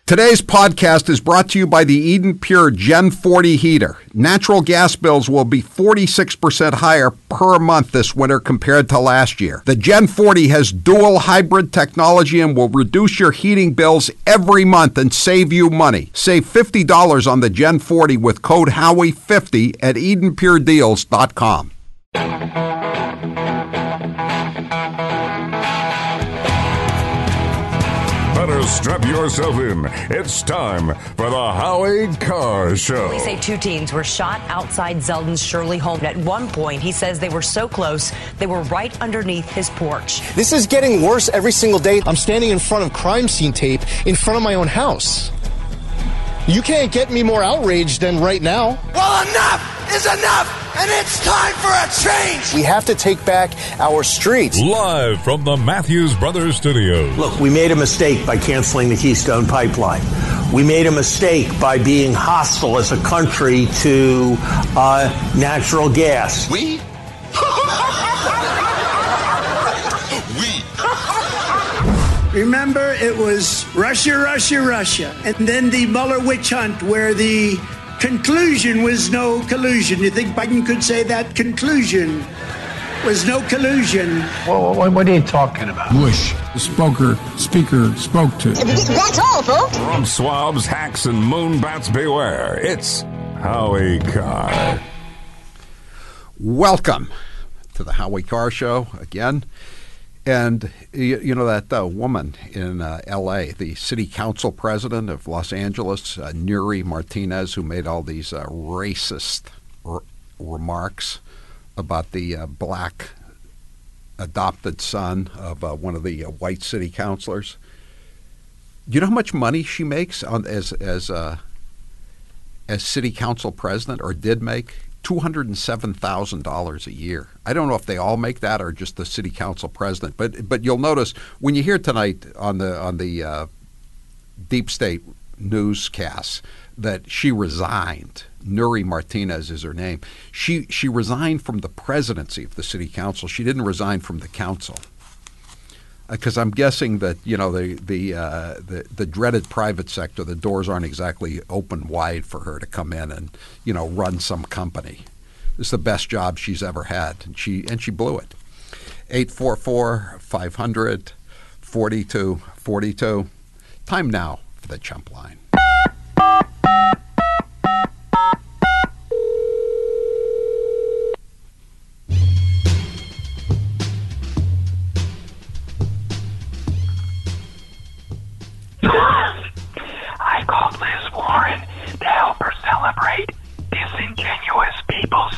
Today's podcast is brought to you by the Eden Pure Gen 40 heater. Natural gas bills will be 46% higher per month this winter compared to last year. The Gen 40 has dual hybrid technology and will reduce your heating bills every month and save you money. Save $50 on the Gen 40 with code Howie50 at EdenPureDeals.com. Strap yourself in. It's time for the Howie Carr Show. Police say two teens were shot outside Zeldin's Shirley home. At one point, he says they were so close, they were right underneath his porch. This is getting worse every single day. I'm standing in front of crime scene tape in front of my own house. You can't get me more outraged than right now. Well, enough is enough, and it's time for a change. We have to take back our streets. Live from the Matthews Brothers Studios. Look, we made a mistake by canceling the Keystone Pipeline. We made a mistake by being hostile as a country to natural gas. We? Remember, it was Russia, Russia, Russia. And then the Mueller witch hunt where the conclusion was no collusion. You think Biden could say that conclusion was no collusion? What are you talking about? Bush, the speaker spoke to. That's all, folks. From swabs, hacks, and moonbats beware, it's Howie Carr. Welcome to the Howie Carr Show again. And you know that woman in L.A., the city council president of Los Angeles, Nury Martinez, who made all these racist remarks about the black adopted son of one of the white city councilors. Do you know how much money she makes as city council president, or did make? $207,000 a year. I don't know if they all make that or just the city council president, but you'll notice when you hear tonight on the deep state newscasts that she resigned. Nury Martinez is her name. She resigned from the presidency of the city council. She didn't resign from the council. Because I'm guessing that the dreaded private sector, the doors aren't exactly open wide for her to come in and run some company. This is the best job she's ever had, and she blew it. 844-500-4242. Time now for the Chump Line. I called Liz Warren to help her celebrate Disingenuous People's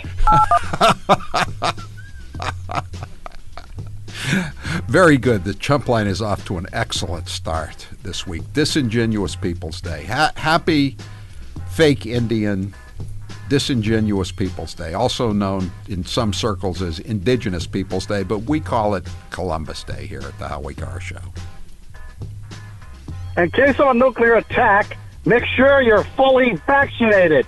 Day. Very good. The Chump Line is off to an excellent start this week. Disingenuous People's Day. Happy fake Indian Disingenuous People's Day, also known in some circles as Indigenous Peoples Day, but we call it Columbus Day here at the Howie Carr Show. In case of a nuclear attack, make sure you're fully vaccinated.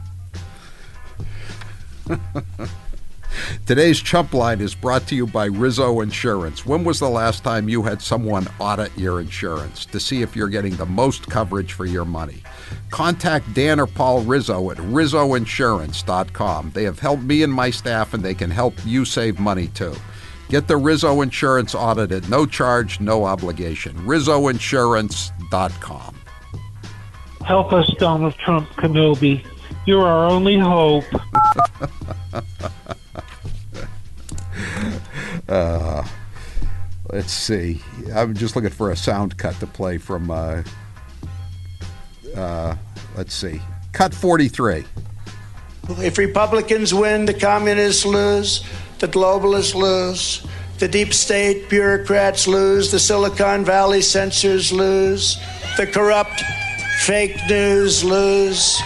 Today's Chump Line is brought to you by Rizzo Insurance. When was the last time you had someone audit your insurance to see if you're getting the most coverage for your money? Contact Dan or Paul Rizzo at RizzoInsurance.com. They have helped me and my staff, and they can help you save money too. Get the Rizzo Insurance audit at no charge, no obligation. RizzoInsurance.com. Help us, Donald Trump Kenobi. You're our only hope. Let's see. I'm just looking for a sound cut to play from, let's see. Cut 43. If Republicans win, the communists lose, the globalists lose, the deep state bureaucrats lose, the Silicon Valley censors lose, the corrupt fake news lose,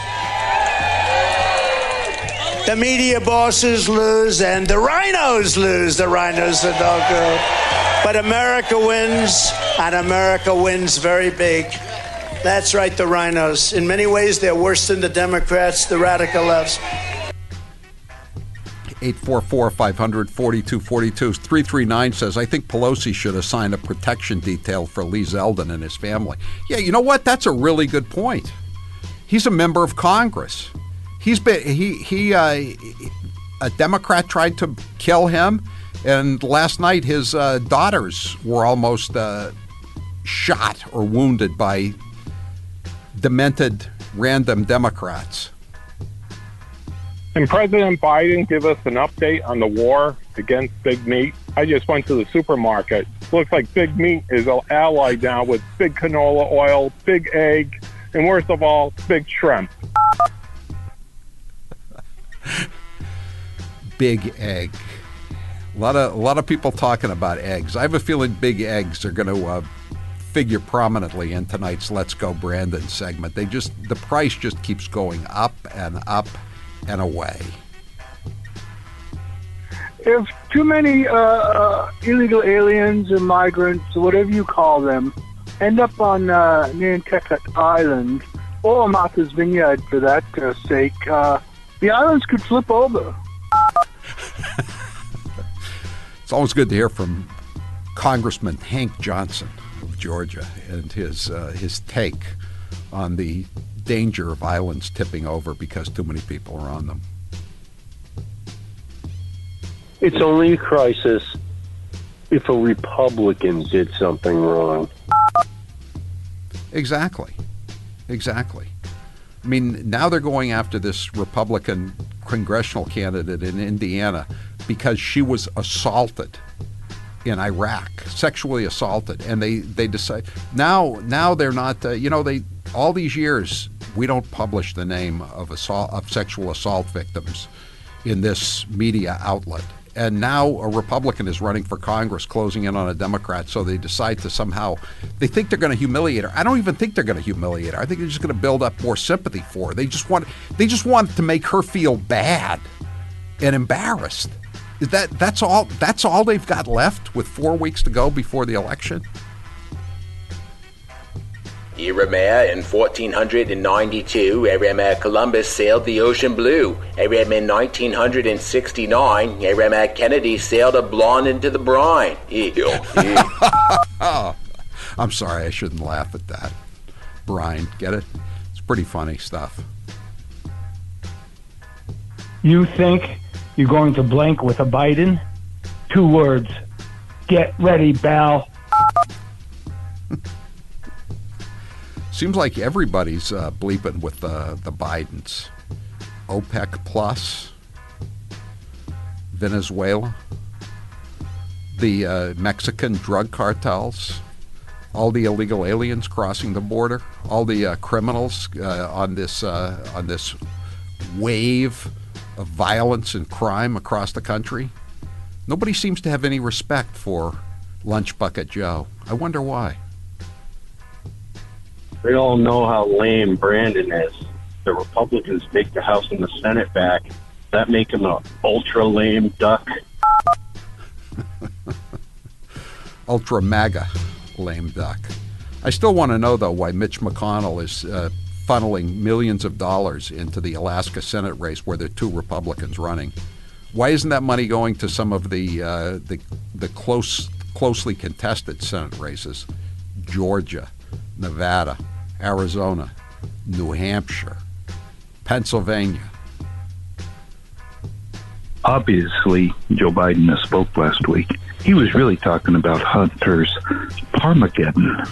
the media bosses lose, and the rhinos lose. The rhinos are no good. But America wins, and America wins very big. That's right, the rhinos. In many ways, they're worse than the Democrats, the radical lefts. 844-500-4242. 339 says, I think Pelosi should assign a protection detail for Lee Zeldin and his family. Yeah, you know what? That's a really good point. He's a member of Congress. He's been a Democrat tried to kill him, and last night his daughters were almost shot or wounded by demented random Democrats. Can President Biden give us an update on the war against big meat? I just went to the supermarket. Looks like big meat is allied now with big canola oil, big egg, and worst of all, big shrimp. Big egg. A lot of people talking about eggs. I have a feeling big eggs are going to figure prominently in tonight's Let's Go Brandon segment. The price just keeps going up and up and away. If too many illegal aliens or migrants, or whatever you call them, end up on Nantucket Island, or Martha's Vineyard for that sake, the islands could flip over. It's always good to hear from Congressman Hank Johnson of Georgia and his take on the danger of islands tipping over because too many people are on them. It's only a crisis if a Republican did something wrong. Exactly. I mean, now they're going after this Republican congressional candidate in Indiana because she was assaulted in Iraq, sexually assaulted, and they decide now they're not. All these years we don't publish the name of sexual assault victims in this media outlet. And now a Republican is running for Congress, closing in on a Democrat, so they decide to they think they're going to humiliate her. I don't even think they're going to humiliate her. I think they're just going to build up more sympathy for her. They just want to make her feel bad and embarrassed. That's all they've got left with 4 weeks to go before the election? In 1492, Columbus sailed the ocean blue. In 1969, Kennedy sailed a blonde into the brine. I'm sorry, I shouldn't laugh at that. Brine, get it? It's pretty funny stuff. You think you're going to blink with a Biden? 2 words. Get ready, pal. Seems like everybody's bleeping with the Bidens. OPEC Plus, Venezuela, the Mexican drug cartels, all the illegal aliens crossing the border, all the criminals on this wave of violence and crime across the country. Nobody seems to have any respect for Lunch Bucket Joe. I wonder why. They all know how lame Brandon is. The Republicans take the House and the Senate back. That make him an ultra lame duck. Ultra MAGA lame duck. I still want to know, though, why Mitch McConnell is funneling millions of dollars into the Alaska Senate race where there are 2 Republicans running. Why isn't that money going to some of the closely contested Senate races? Georgia, Nevada, Arizona, New Hampshire, Pennsylvania. Obviously, Joe Biden misspoke last week. He was really talking about Hunter's Parmageddon.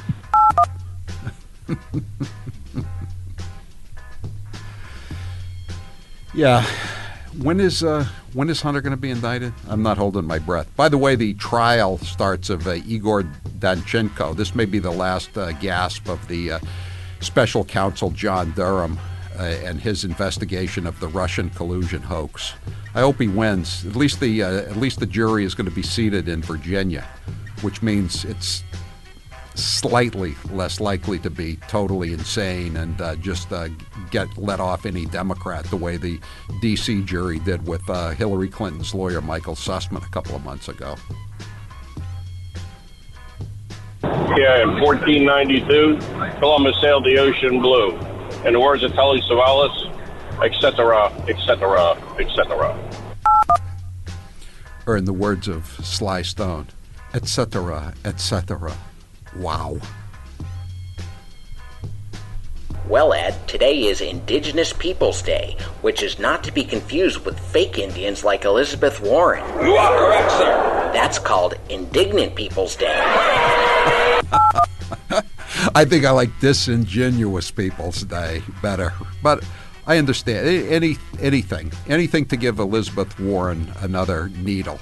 Yeah. When is Hunter going to be indicted? I'm not holding my breath. By the way, the trial starts of Igor Danchenko. This may be the last gasp of the special counsel John Durham and his investigation of the Russian collusion hoax. I hope he wins. At least the jury is going to be seated in Virginia, which means it's slightly less likely to be totally insane and just get let off any Democrat the way the D.C. jury did with Hillary Clinton's lawyer Michael Sussman a couple of months ago. Yeah, in 1492, Columbus sailed the ocean blue. In the words of Telly Savalas, etc., etc., etc. Or in the words of Sly Stone, etc., etc. Wow. Well, Ed, today is Indigenous Peoples Day, which is not to be confused with fake Indians like Elizabeth Warren. You are correct, sir. That's called Indignant Peoples Day. I think I like Disingenuous People's Day better, but I understand anything to give Elizabeth Warren another needle.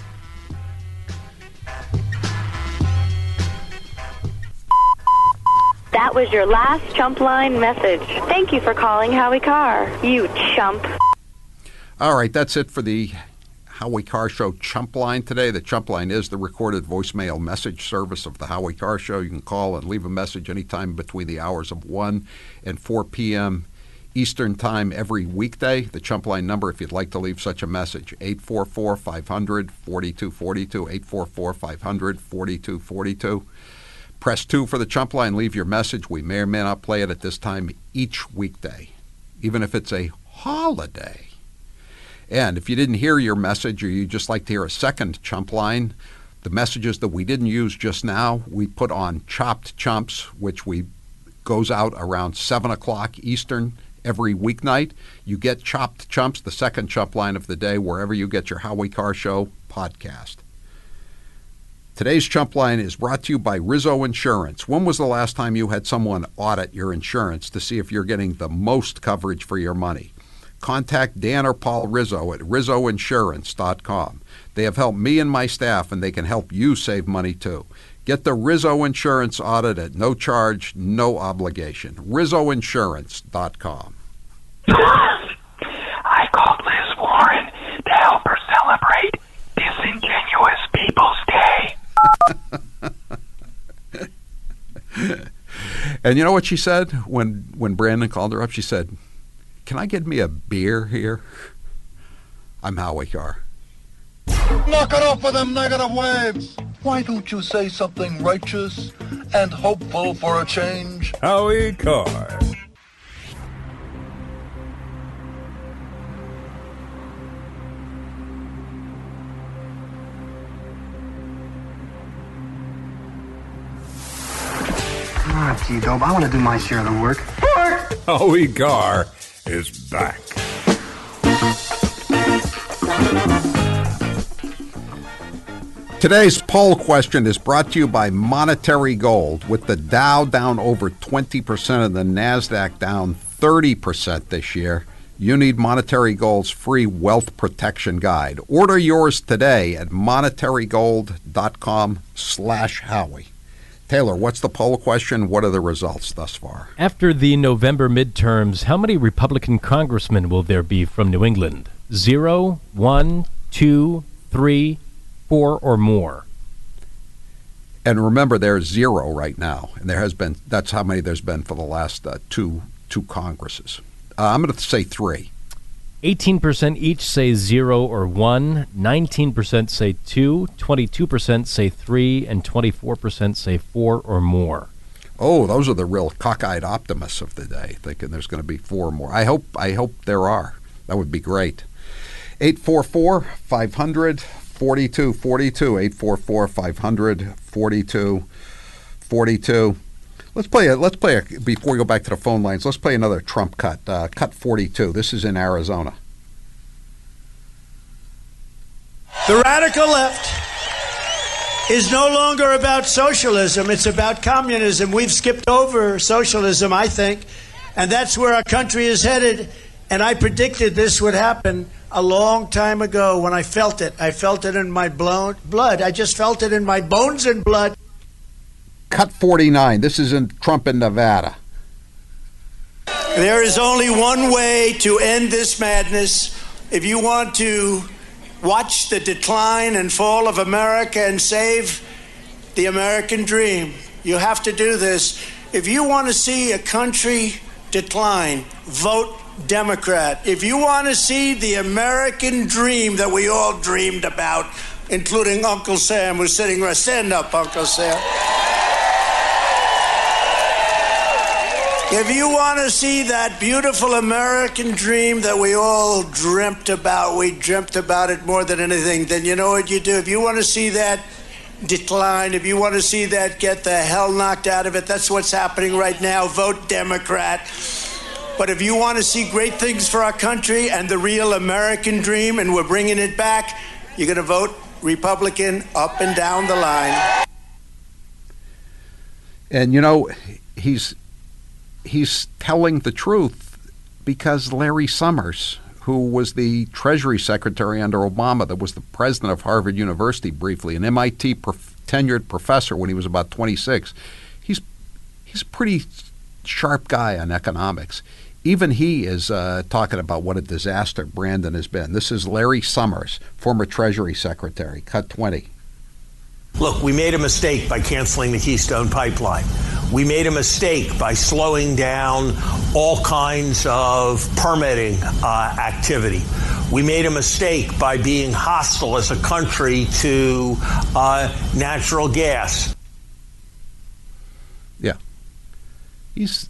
That was your last Chump Line message. Thank you for calling Howie Carr, you chump. All right, that's it for the Howie Carr Show Chump Line today. The Chump Line is the recorded voicemail message service of the Howie Carr Show. You can call and leave a message anytime between the hours of 1 and 4 p.m. Eastern Time every weekday. The Chump Line number, if you'd like to leave such a message, 844-500-4242, 844-500-4242. Press 2 for the Chump Line. Leave your message. We may or may not play it at this time each weekday, even if it's a holiday. And if you didn't hear your message or you just like to hear a second Chump Line, the messages that we didn't use just now, we put on Chopped Chumps, which goes out around 7 o'clock Eastern every weeknight. You get Chopped Chumps, the second Chump Line of the day, wherever you get your Howie Carr Show podcast. Today's Chump Line is brought to you by Rizzo Insurance. When was the last time you had someone audit your insurance to see if you're getting the most coverage for your money? Contact Dan or Paul Rizzo at rizzoinsurance.com. They have helped me and my staff, and they can help you save money too. Get the Rizzo Insurance audit at no charge, no obligation. rizzoinsurance.com. I called Liz Warren to help her celebrate Disingenuous Peoples Day. And you know what she said when Brandon called her up? She said, "Can I get me a beer here?" I'm Howie Carr. Knock it off with them negative waves. Why don't you say something righteous and hopeful for a change? Howie Carr. T-Dope, I want to do my share of the work. Howie Carr is back. Today's poll question is brought to you by Monetary Gold. With the Dow down over 20% and the NASDAQ down 30% this year, you need Monetary Gold's free wealth protection guide. Order yours today at monetarygold.com/Howie. Taylor, what's the poll question? What are the results thus far? After the November midterms, how many Republican congressmen will there be from New England? 0, 1, 2, 3, 4, or more? And remember, there's 0 right now, and that's how many there's been for the last two Congresses. I'm going to say 3. 18% each say 0 or 1, 19% say 2, 22% say 3, and 24% say 4 or more. Oh, those are the real cockeyed optimists of the day, thinking there's going to be 4 more. I hope there are. That would be great. 844-500-4242, 844-500-4242. Let's play before we go back to the phone lines. Let's play another Trump cut. Cut 42. This is in Arizona. The radical left is no longer about socialism. It's about communism. We've skipped over socialism, I think, and that's where our country is headed. And I predicted this would happen a long time ago when I felt it. I felt it in my blood. I just felt it in my bones and blood. Cut 49. This is in Trump in Nevada. There is only one way to end this madness. If you want to watch the decline and fall of America and save the American dream, you have to do this. If you want to see a country decline, vote Democrat. If you want to see the American dream that we all dreamed about, including Uncle Sam, who's sitting right. Stand up, Uncle Sam. If you want to see that beautiful American dream that we all dreamt about, we dreamt about it more than anything, then you know what you do. If you want to see that decline, if you want to see that get the hell knocked out of it, that's what's happening right now. Vote Democrat. But if you want to see great things for our country and the real American dream, and we're bringing it back, you're going to vote Republican up and down the line. And, you know, he's telling the truth because Larry Summers, who was the Treasury Secretary under Obama, that was the president of Harvard University briefly, an MIT tenured professor when he was about 26, he's a pretty sharp guy on economics. Even he is talking about what a disaster Brandon has been. This is Larry Summers, former Treasury Secretary, cut 20. Look, we made a mistake by canceling the Keystone Pipeline. We made a mistake by slowing down all kinds of permitting activity. We made a mistake by being hostile as a country to natural gas. Yeah. He's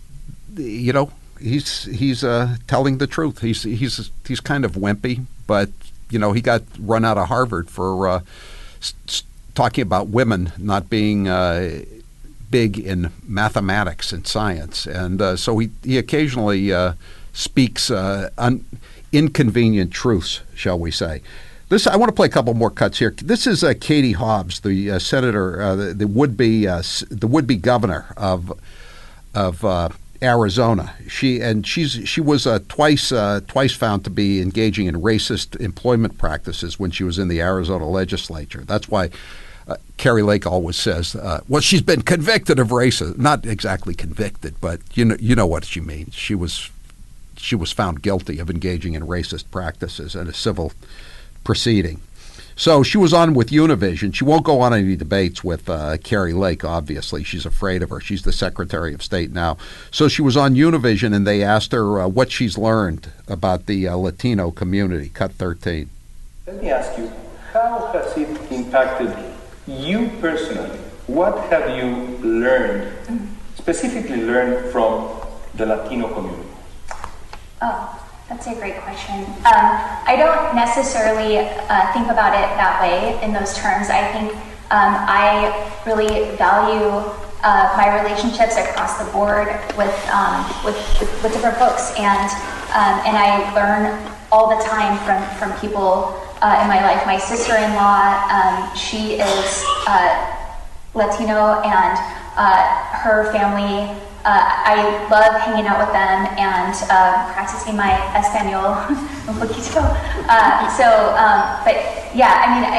telling the truth. He's kind of wimpy, but, you know, he got run out of Harvard for talking about women not being big in mathematics and science. And so he occasionally speaks inconvenient truths, shall we say. I want to play a couple more cuts here. This is Katie Hobbs, the senator, the would-be governor of Arizona. She was twice found to be engaging in racist employment practices when she was in the Arizona legislature. That's why Kari Lake always says, well, she's been convicted of racism. Not exactly convicted, but you know what she means. She was found guilty of engaging in racist practices in a civil proceeding. So she was on with Univision. She won't go on any debates with Kari Lake, obviously. She's afraid of her. She's the Secretary of State now. So she was on Univision, and they asked her what she's learned about the Latino community. Cut 13. Let me ask you, how has it impacted you personally? What have you learned, specifically learned from the Latino community? Oh, that's a great question. I don't necessarily think about it that way in those terms. I think I really value my relationships across the board with different folks, and I learn all the time from people in my life. My sister-in-law, she is Latino, and her family, I love hanging out with them and practicing my Espanol un poquito. But yeah, I mean,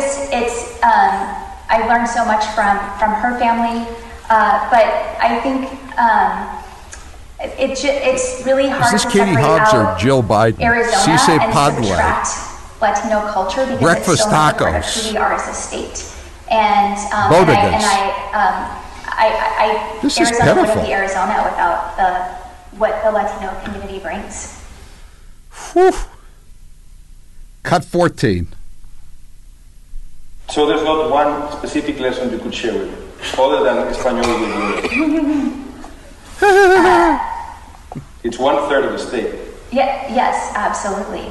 I learned so much from her family, but I think it's really hard to separate Katie Hobbs out or Jill Biden? Arizona Cisse and Padre. subtract Latino culture because Breakfast it's so much part of tacos. who we are as a state. And Bodegas. This is Arizona wouldn't pitiful. be Arizona without what the Latino community brings. Whew. Cut 14. So there's not one specific lesson you could share with me, other than Espanol with you. It's 1/3 of the state. Yeah. Yes. Absolutely.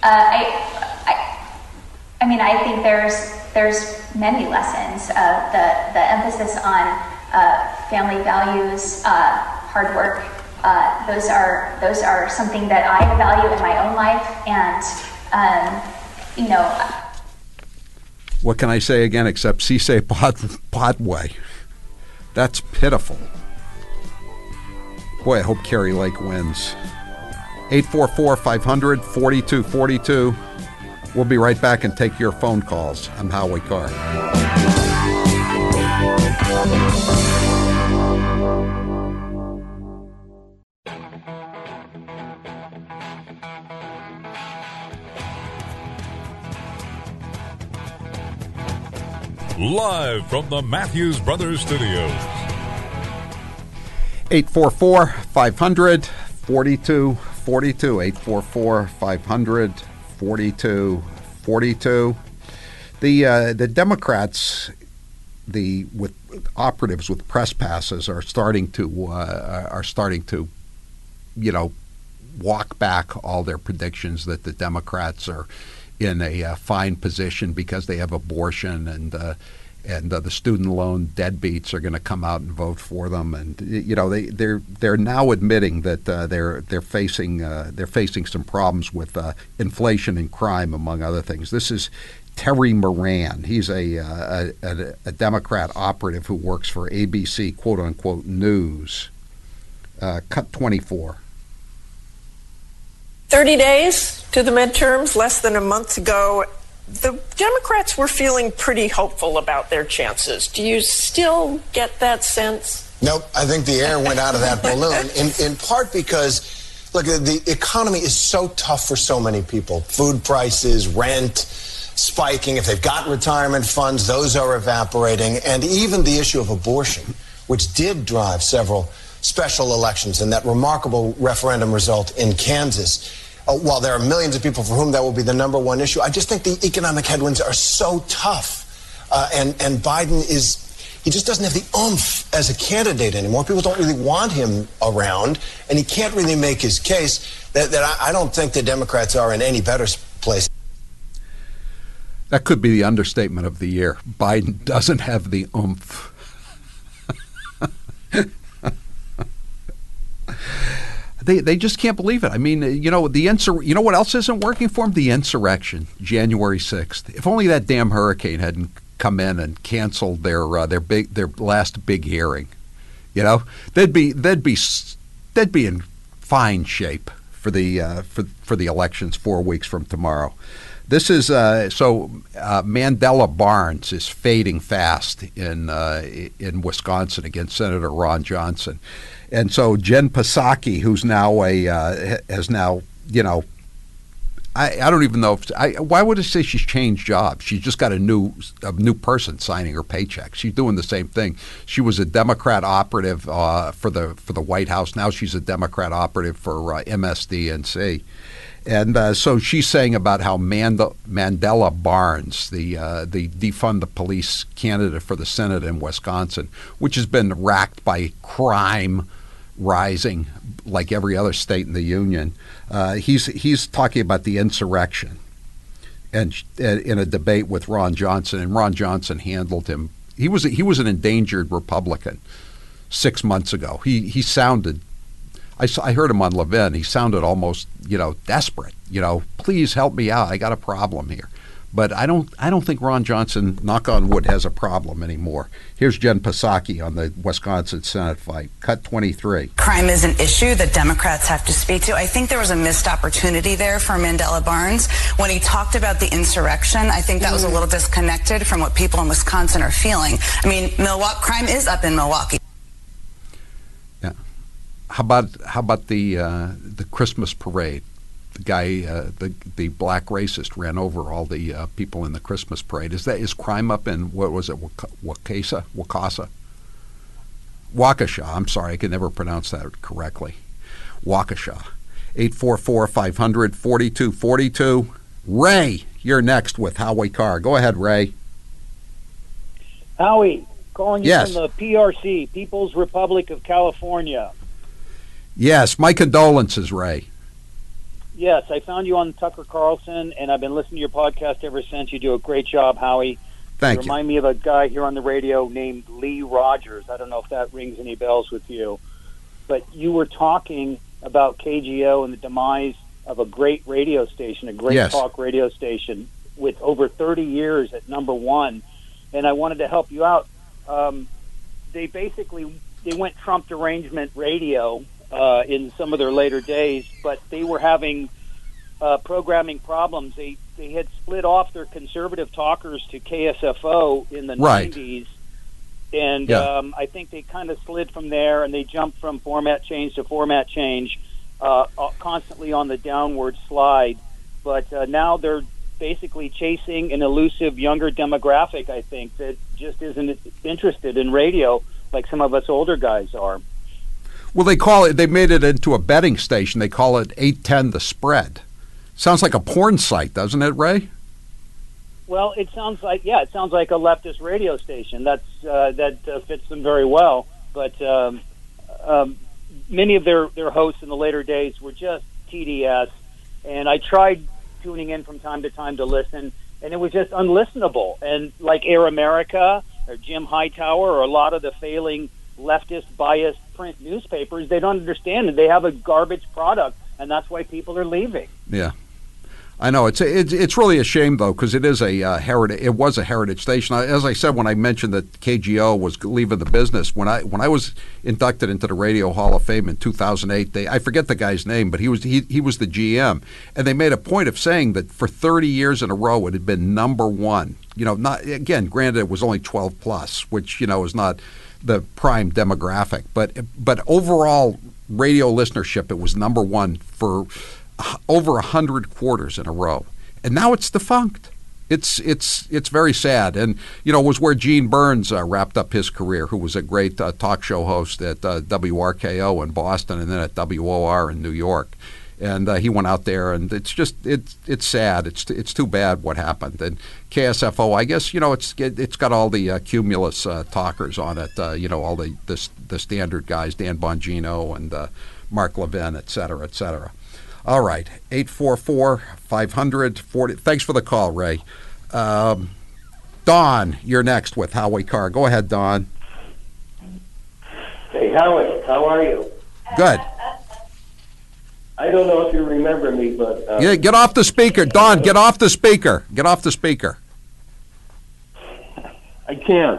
I mean, I think there's many lessons. The emphasis on family values, hard work. Those are something that I value in my own life, and you know. What can I say again except Cisse Padre? That's pitiful. Boy, I hope Kari Lake wins. 844-500-4242. We'll be right back and take your phone calls. I'm Howie Carr. Live from the Matthews Brothers Studios. 844-500-4242. 844-500-4242. The Democrats, with operatives with press passes are starting to walk back all their predictions that the Democrats are in a fine position because they have abortion, and the student loan deadbeats are going to come out and vote for them, and they're now admitting that they're facing some problems with inflation and crime, among other things. This is Terry Moran. He's a Democrat operative who works for ABC quote unquote News. Cut 24. 30 days to the midterms, less than a month ago, the Democrats were feeling pretty hopeful about their chances. Do you still get that sense? Nope. I think the air went out of that balloon, in part because, look, the economy is so tough for so many people. Food prices, rent, spiking. If they've got retirement funds, those are evaporating. And even the issue of abortion, which did drive several special elections and that remarkable referendum result in Kansas. While there are millions of people for whom that will be the number one issue, I just think the economic headwinds are so tough. And Biden he just doesn't have the oomph as a candidate anymore. People don't really want him around, and he can't really make his case that I don't think the Democrats are in any better place. That could be the understatement of the year. Biden doesn't have the oomph. They just can't believe it. I mean, you know what else isn't working for them? The insurrection, January 6th. If only that damn hurricane hadn't come in and canceled their last big hearing. You know, they'd be in fine shape for the elections 4 weeks from tomorrow. This is Mandela Barnes is fading fast in Wisconsin against Senator Ron Johnson. And so Jen Psaki, who's now I don't even know why would I say she's changed jobs? She's just got a new person signing her paycheck. She's doing the same thing. She was a Democrat operative for the White House. Now she's a Democrat operative for MSDNC. And so she's saying about how Mandela Barnes, the defund the police candidate for the Senate in Wisconsin, which has been racked by crime rising like every other state in the union, he's talking about the insurrection, and in a debate with Ron Johnson, and Ron Johnson handled him. He was an endangered Republican 6 months ago. He sounded. I heard him on Levin. He sounded almost, desperate. Please help me out. I got a problem here. But I don't think Ron Johnson, knock on wood, has a problem anymore. Here's Jen Psaki on the Wisconsin Senate fight. Cut 23. Crime is an issue that Democrats have to speak to. I think there was a missed opportunity there for Mandela Barnes. When he talked about the insurrection, I think that was a little disconnected from what people in Wisconsin are feeling. I mean, crime is up in Milwaukee. How about the Christmas parade? The guy, the black racist, ran over all the people in the Christmas parade. Is crime up in, what was it, Waukesha? Waukesha. I'm sorry, I can never pronounce that correctly. Waukesha. 844-500-4242. Ray, you're next with Howie Carr. Go ahead, Ray. Howie, calling you Yes. from the PRC, People's Republic of California. Yes, my condolences, Ray. Yes, I found you on Tucker Carlson, and I've been listening to your podcast ever since. You do a great job, Howie. Thank you. Remind me of a guy here on the radio named Lee Rogers. I don't know if that rings any bells with you. But you were talking about KGO and the demise of a great radio station, a great talk radio station with over 30 years at number one. And I wanted to help you out. They went Trump derangement radio in some of their later days, but they were having programming problems. They had split off their conservative talkers to KSFO in the 90s, and I think they kind of slid from there, and they jumped from format change to format change, constantly on the downward slide. But now they're basically chasing an elusive younger demographic, I think, that just isn't interested in radio like some of us older guys are. Well, they made it into a betting station. They call it 810 The Spread. Sounds like a porn site, doesn't it, Ray? Well, it sounds like a leftist radio station. That fits them very well. But many of their hosts in the later days were just TDS, and I tried tuning in from time to time to listen, and it was just unlistenable. And like Air America or Jim Hightower or a lot of the failing leftist biased print newspapers, they don't understand it. They have a garbage product, and that's why people are leaving. Yeah. I know it's really a shame though, because it is a heritage. It was a heritage station. As I said when I mentioned that KGO was leaving the business, when I was inducted into the Radio Hall of Fame in 2008, I forget the guy's name, but he was the GM, and they made a point of saying that for 30 years in a row it had been number one. Not again. Granted, it was only 12 plus, which is not the prime demographic, but overall radio listenership, it was number one for over 100 quarters in a row, and now it's defunct. It's very sad, and it was where Gene Burns wrapped up his career, who was a great talk show host at WRKO in Boston and then at WOR in New York, and he went out there, and it's sad. It's too bad what happened. And KSFO, I guess it's got all the cumulus talkers on it, all the standard guys, Dan Bongino and Mark Levin, et cetera, et cetera. All right, 844-500-40. Thanks for the call, Ray. Don, you're next with Howie Carr. Go ahead, Don. Hey, Howie, how are you? Good. I don't know if you remember me, but... yeah, get off the speaker. Don, get off the speaker. Get off the speaker. I can't.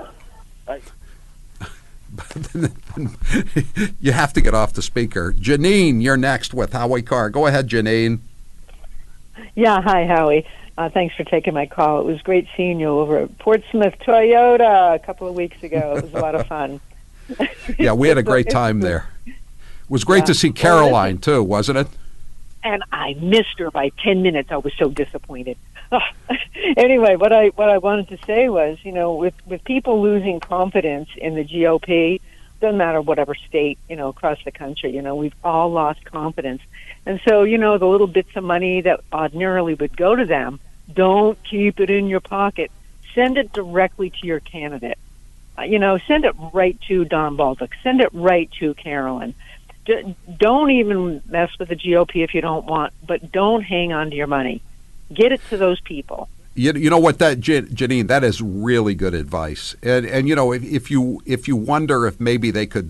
You have to get off the speaker. Janine, you're next with Howie Carr. Go ahead, Janine. Yeah, hi, Howie. Thanks for taking my call. It was great seeing you over at Portsmouth Toyota a couple of weeks ago. It was a lot of fun. Yeah, we had a great time there. It was great to see Caroline, too, wasn't it? And I missed her by 10 minutes. I was so disappointed. Anyway, what I wanted to say was, with people losing confidence in the GOP, doesn't matter whatever state, across the country, we've all lost confidence. And so, the little bits of money that ordinarily would go to them, don't keep it in your pocket. Send it directly to your candidate. Send it right to Don Baldock. Send it right to Carolyn. Don't even mess with the GOP if you don't want, but don't hang on to your money. Get it to those people. You know what, that Janine, that is really good advice. And if you wonder if maybe they could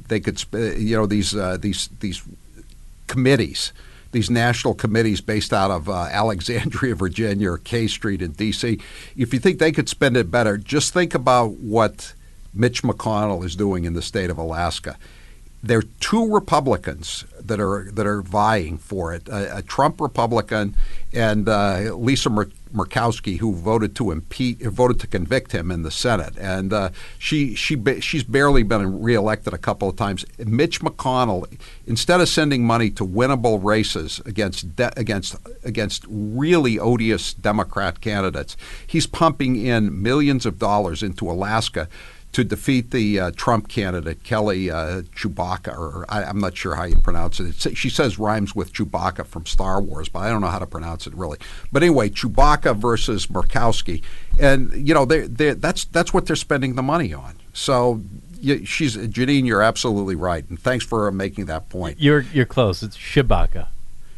these committees, these national committees based out of Alexandria, Virginia, or K Street in D.C., if you think they could spend it better, just think about what Mitch McConnell is doing in the state of Alaska. There are two Republicans that are vying for it: a Trump Republican and Lisa Murkowski, who voted to convict him in the Senate, and she's barely been reelected a couple of times. Mitch McConnell, instead of sending money to winnable races against really odious Democrat candidates, he's pumping in millions of dollars into Alaska to defeat the Trump candidate, Kelly Chewbacca, or I'm not sure how you pronounce it. She says rhymes with Chewbacca from Star Wars, but I don't know how to pronounce it really. But anyway, Chewbacca versus Murkowski, and that's what they're spending the money on. So Janine, you're absolutely right, and thanks for making that point. You're close. It's Chewbacca.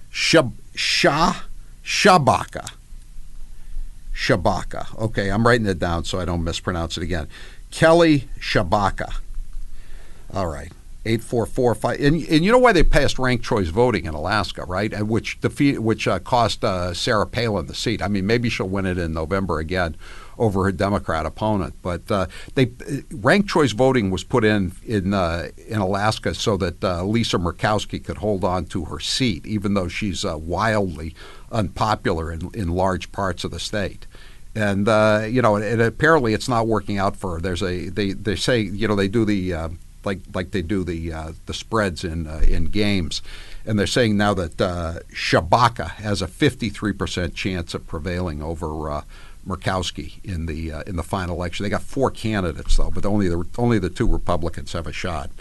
Chewbacca. Okay, I'm writing it down so I don't mispronounce it again. Kelly Chewbacca. All right. 844-5. And you know why they passed ranked choice voting in Alaska, right? And which cost Sarah Palin the seat. I mean, maybe she'll win it in November again over her Democrat opponent. But ranked choice voting was put in Alaska so that Lisa Murkowski could hold on to her seat, even though she's wildly unpopular in large parts of the state. And and apparently it's not working out for her. They say they do the like they do the spreads in games, and they're saying now that Chewbacca has a 53% chance of prevailing over Murkowski in the final election. They got 4 candidates though, but only the 2 Republicans have a shot.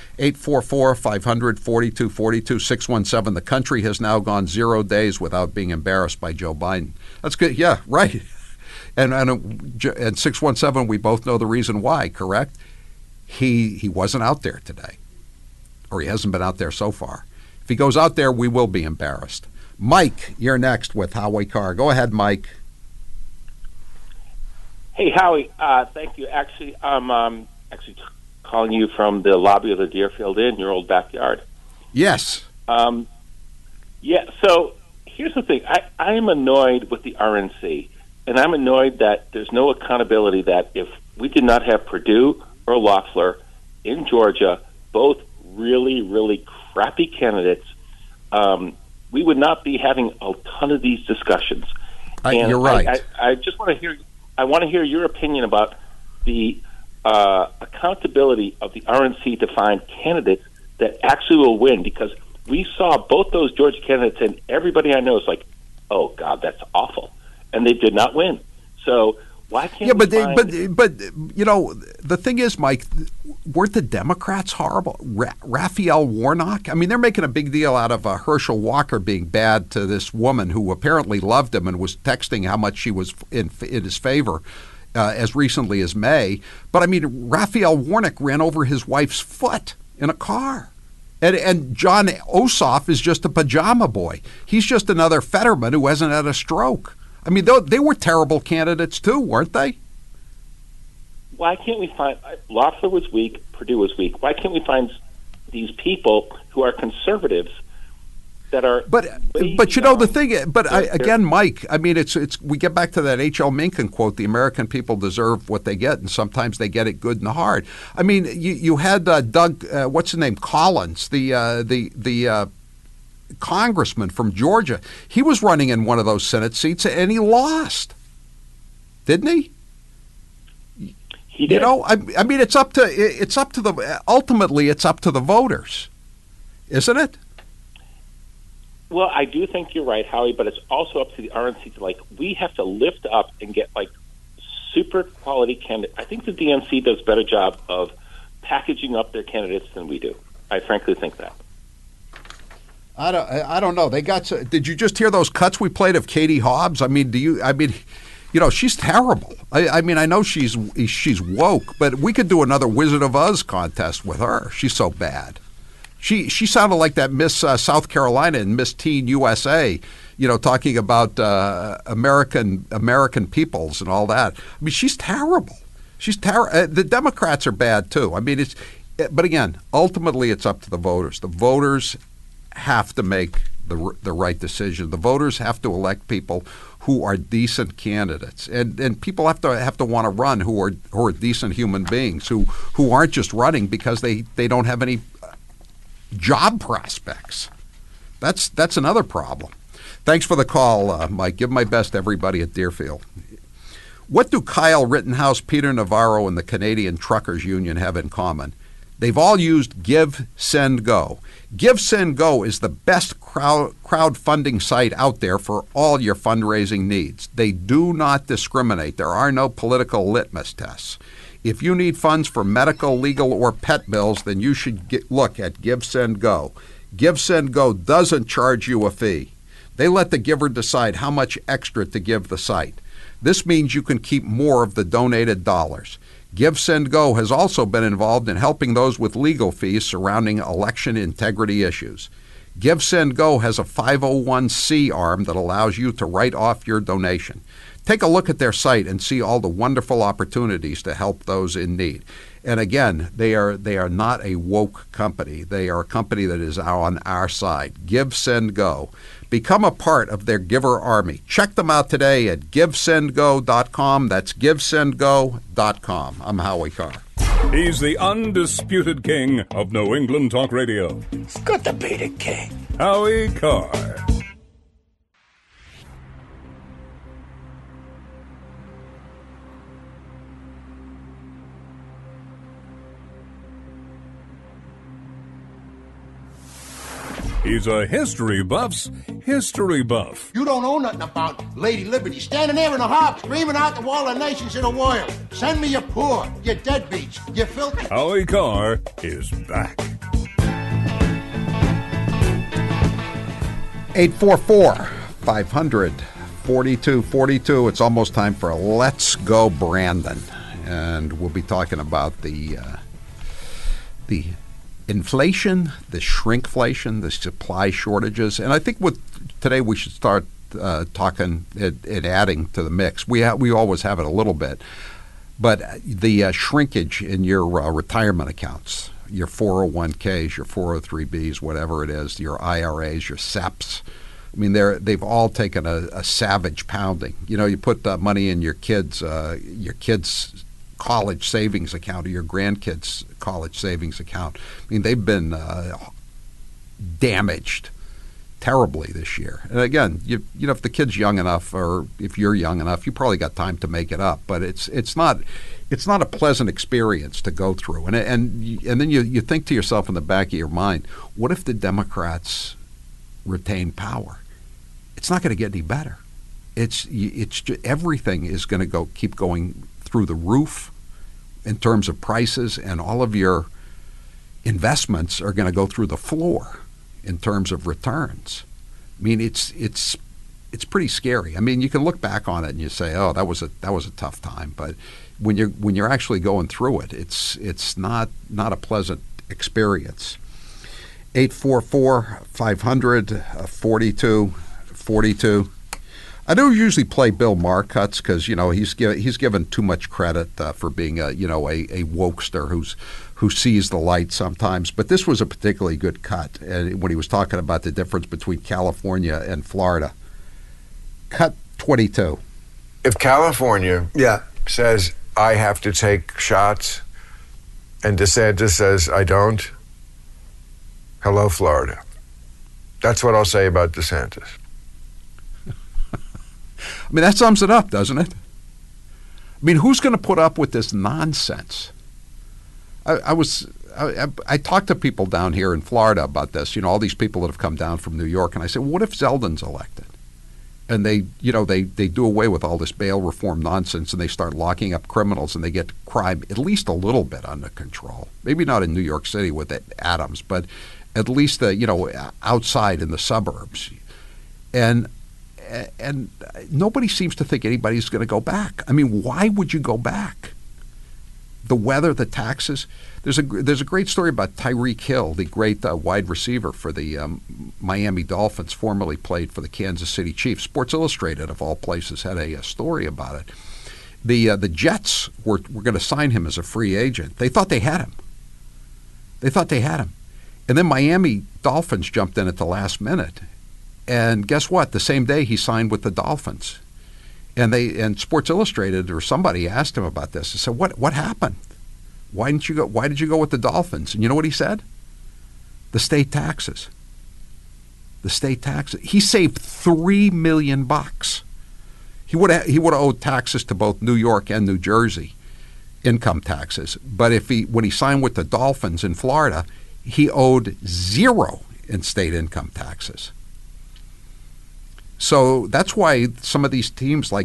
844-500-4242, 617. The country has now gone 0 days without being embarrassed by Joe Biden. That's good. Yeah, right. And 617, we both know the reason why, correct? He wasn't out there today, or he hasn't been out there so far. If he goes out there, we will be embarrassed. Mike, you're next with Howie Carr. Go ahead, Mike. Hey, Howie. Thank you. Actually, I'm calling you from the lobby of the Deerfield Inn, your old backyard. Yes. Yeah, so here's the thing. I am annoyed with the RNC, and I'm annoyed that there's no accountability, that if we did not have Perdue or Loeffler in Georgia, both really, really crappy candidates, we would not be having a ton of these discussions. You're right. I just want to hear. I want to hear your opinion about the accountability of the RNC to find candidates that actually will win, because we saw both those Georgia candidates, and everybody I know is like, "Oh God, that's awful," and they did not win. So why can't? Yeah, but you know, the thing is, Mike, weren't the Democrats horrible? Raphael Warnock. I mean, they're making a big deal out of Herschel Walker being bad to this woman who apparently loved him and was texting how much she was in his favor as recently as May. But I mean, Raphael Warnock ran over his wife's foot in a car. And John Ossoff is just a pajama boy. He's just another Fetterman who hasn't had a stroke. I mean, they were terrible candidates too, weren't they? Why can't we find Loeffler was weak, Perdue was weak? Why can't we find these people who are conservatives that are? But you know the thing. But again, Mike, I mean, it's we get back to that H.L. Mencken quote: "The American people deserve what they get, and sometimes they get it good and hard." I mean, you had Doug, what's his name, Collins, the congressman from Georgia. He was running in one of those Senate seats, and he lost, didn't he? He did. You know, I mean, it's up to ultimately it's up to the voters, isn't it? Well, I do think you're right, Howie, but it's also up to the RNC to, we have to lift up and get, super quality candidates. I think the DNC does a better job of packaging up their candidates than we do. I frankly think that. I don't know. They got. Did you just hear those cuts we played of Katie Hobbs? I mean, you know, she's terrible. I mean, I know she's woke, but we could do another Wizard of Oz contest with her. She's so bad. She sounded like that Miss South Carolina and Miss Teen USA, you know, talking about American peoples and all that. I mean, she's terrible. She's terrible. The Democrats are bad too. I mean, but again, ultimately, it's up to the voters. The voters have to make the right decision. The voters have to elect people who are decent candidates, and people have to want to run who are decent human beings who aren't just running because they don't have any job prospects. That's another problem. Thanks for the call, Mike. Give my best to everybody at Deerfield. What do Kyle Rittenhouse, Peter Navarro, and the Canadian Truckers Union have in common? They've all used Give, Send, Go. Give, Send, Go is the best crowdfunding site out there for all your fundraising needs. They do not discriminate. There are no political litmus tests. If you need funds for medical, legal, or pet bills, then you should look at Give, Send, Go. Give, Send, Go doesn't charge you a fee. They let the giver decide how much extra to give the site. This means you can keep more of the donated dollars. Give, Send, Go has also been involved in helping those with legal fees surrounding election integrity issues. Give, Send, Go has a 501c arm that allows you to write off your donation. Take a look at their site and see all the wonderful opportunities to help those in need. And again, they are not a woke company. They are a company that is on our side. Give, Send, Go. Become a part of their giver army. Check them out today at GiveSendGo.com. That's GiveSendGo.com. I'm Howie Carr. He's the undisputed king of New England Talk Radio. It's good to be the king. Howie Carr. He's a history buff's history buff. You don't know nothing about Lady Liberty standing there in a harp screaming out the wall of nations in a warrior. Send me your poor, your deadbeats, your filthy. Howie Carr is back. 844-500- 4242. It's almost time for Let's Go Brandon. And we'll be talking about the inflation, the shrinkflation, the supply shortages. And I think today we should start talking and adding to the mix. We always have it a little bit. But the shrinkage in your retirement accounts, your 401ks, your 403bs, whatever it is, your IRAs, your SEPs. I mean, they've all taken a savage pounding. You know, you put money in your kids' college savings account or your grandkids' college savings account. I mean, they've been damaged terribly this year. And again, you know, if the kid's young enough, or if you're young enough, you probably got time to make it up. But it's not a pleasant experience to go through. And then you think to yourself in the back of your mind, what if the Democrats retain power? It's not going to get any better. It's everything is going to keep going through the roof in terms of prices, and all of your investments are going to go through the floor in terms of returns. I mean, it's pretty scary. I mean, you can look back on it and you say, "Oh, that was a tough time," but when you're actually going through it, it's not a pleasant experience. 844-500-4242. I don't usually play Bill Maher cuts because, you know, he's given too much credit for being a wokester who sees the light sometimes. But this was a particularly good cut when he was talking about the difference between California and Florida. Cut 22. If California says I have to take shots and DeSantis says I don't, hello, Florida. That's what I'll say about DeSantis. I mean, that sums it up, doesn't it? I mean, who's going to put up with this nonsense? I talked to people down here in Florida about this, you know, all these people that have come down from New York, and I said, well, what if Zeldin's elected? And they do away with all this bail reform nonsense, and they start locking up criminals, and they get crime at least a little bit under control. Maybe not in New York City with Adams, but at least outside in the suburbs. And nobody seems to think anybody's going to go back. I mean, why would you go back? The weather, the taxes. There's a great story about Tyreek Hill, the great wide receiver for the Miami Dolphins, formerly played for the Kansas City Chiefs. Sports Illustrated, of all places, had a story about it. The Jets were going to sign him as a free agent. They thought they had him. And then Miami Dolphins jumped in at the last minute. And guess what? The same day he signed with the Dolphins. And Sports Illustrated or somebody asked him about this. He said, "What happened? Why did you go with the Dolphins?" And you know what he said? The state taxes. The state taxes. He saved $3 million. He would have owed taxes to both New York and New Jersey, income taxes. But when he signed with the Dolphins in Florida, he owed $0 in state income taxes. So that's why some of these teams, like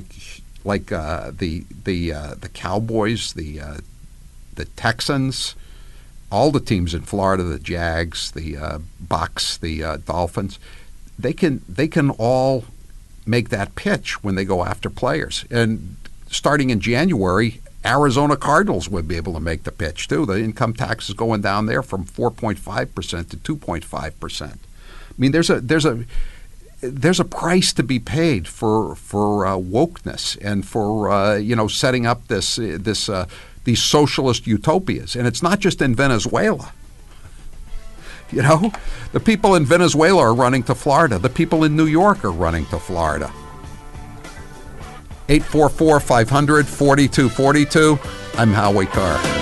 the Cowboys, the Texans, all the teams in Florida, the Jags, the Bucks, the Dolphins, they can all make that pitch when they go after players. And starting in January, Arizona Cardinals would be able to make the pitch too. The income tax is going down there from 4.5% to 2.5%. I mean, there's a price to be paid for wokeness and for setting up these socialist utopias, and it's not just in Venezuela. You know, the people in Venezuela are running to Florida. The people in New York are running to Florida. 844-500-4242. I'm Howie Carr.